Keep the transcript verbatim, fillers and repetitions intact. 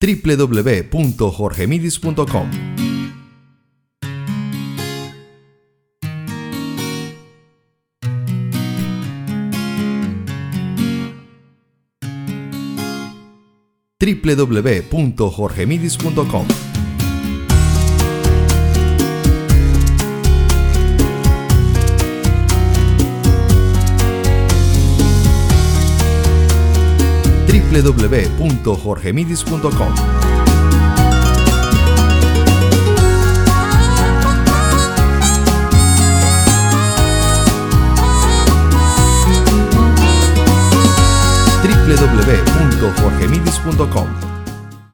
w w w punto jorge midis punto com. w w w punto jorge midis punto com. w w w punto jorge midis punto com. w w w punto jorge midis punto com.